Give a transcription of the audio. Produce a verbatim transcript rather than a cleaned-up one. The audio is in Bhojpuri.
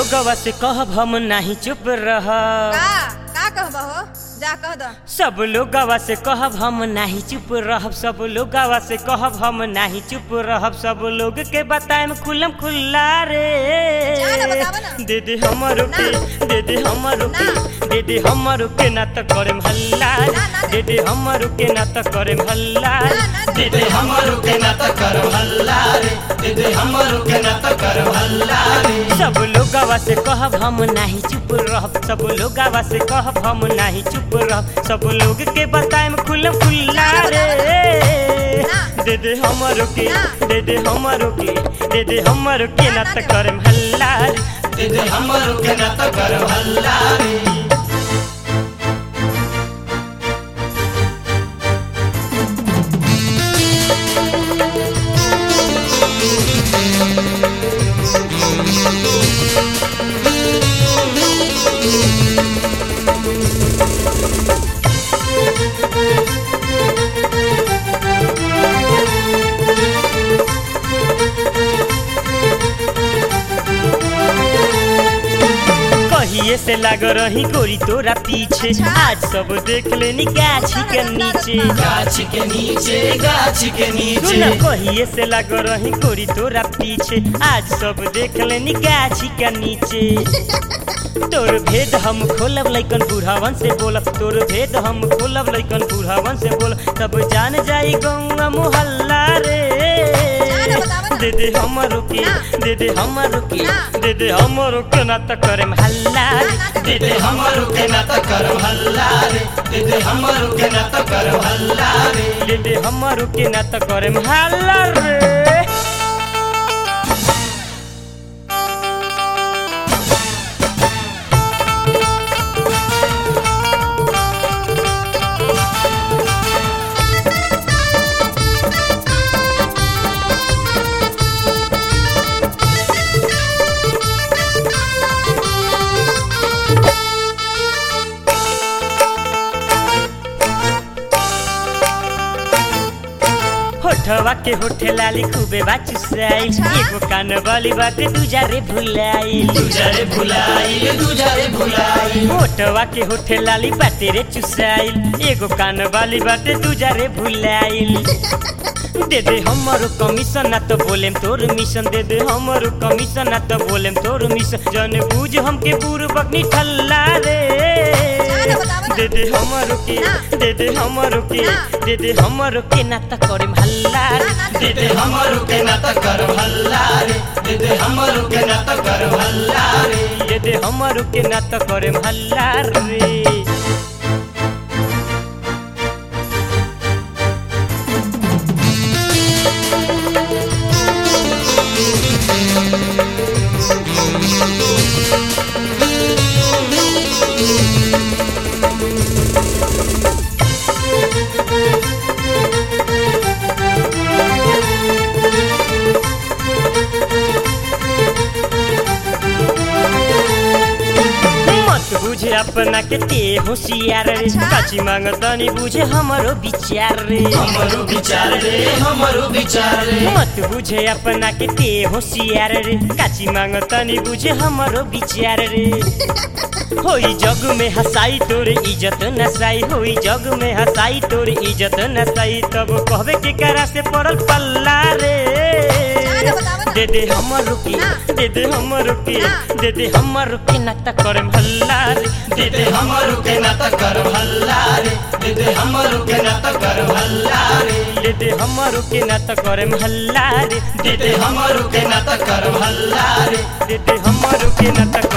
लोगवा से कहब हम नहीं चुप रह का का कहबा हो जा कह द सब लोगवा से कहब हम नहीं चुप रहब सब लोगवा से कहब हम नहीं चुप रहब सब लोग के बताएम खुलम खुल्ला रे जा ना बतावा ना दे दे हमरो के दे दे हमरो के दे दे हमरो के ना त करेम हल्ला दे दे हमरो के ना त करेम हल्ला दे दे हमरो के ना त करम हल्ला रे दे दे हमरो के ना त करम हल्ला रे सब लोगवा से कहब हम नहीं चुप रहब सब लोगवा से कहब हम नहीं चुप रहब सब लोग के बताएम खुलम खुल्ला रे दे दे हमरो के दे दे हमरो के दे दे हमरो के ना त करेम हल्ला दे दे हमरो के ना त करम हल्ला रे कहिए से लाग रही गोरी तोरा पीछे आज सब देख लेनी गाछी के नीचे गाछ के नीचे गाछ के नीचे सुन कहिए से लाग रही गोरी तोरा पीछे आज सब देख लेनी गाछी के नीचे तोर भेद हम खोलब लइकन बूढ़ावन से बोलब तोर भेद हम खोलब लइकन बूढ़ावन से बोलब तब जान जाई गौवा मोहल्ला रे दे दे हमरो के दे दे हमरो के दे दे हमरो के ना त करेम हल्ला दे दे हमरो के ना त करम हल्ला रे दे दे हमरो के ना त करम हल्ला रे दे दे हमरो के ना त करेम हल्ला रे होठवा के होठे लाली खूबे बाचू साई एगो कान वाली बाटे दूजा रे भुलाई दूजा रे भुलाई दूजा रे भुलाई होठवा के होठे लाली बाटे रे चुसाई एगो कान वाली बाटे दूजा रे भुलाई दे दे हमरो कमीशन ना तो बोलेम तोर मिशन दे दे हमरो कमीशन ना तो बोलेम तोर मिशन जन बूझ हमके बूर बकनी ठल्ला रे दे दे हमरो के दे दे हमरो के दे दे हमरो के ना त करेम हल्ला दे दे हमरो के ना त करम हल्ला रे दे दे हमरो के ना त करम हल्ला रे दे दे हमरो के ना त करेम हल्ला रे बुझे अपना के ते होशियार रे काची मांगतनी बुझे हमरो विचार रे हमरो विचार रे हमरो विचार रे मत बुझे अपना के ते होशियार रे काची मांगतनी बुझे हमरो विचार रे होई जग में हसाई तोर इज्जत नसाई होई जग में हसाई तोर इज्जत नसाई तब कहबे के करा से पड़ल पल्ला रे दे दे हमरो के दे दे हमरो के दे दे हमरो के ना त करेम हल्ला रे दे दे हमरो के ना त करम हल्ला रे दे दे हमरो के ना त करम हल्ला रे दे दे हमरो के ना त करेम हल्ला रे दे दे हमरो के ना त करम हल्ला रे दे दे हमरो के ना त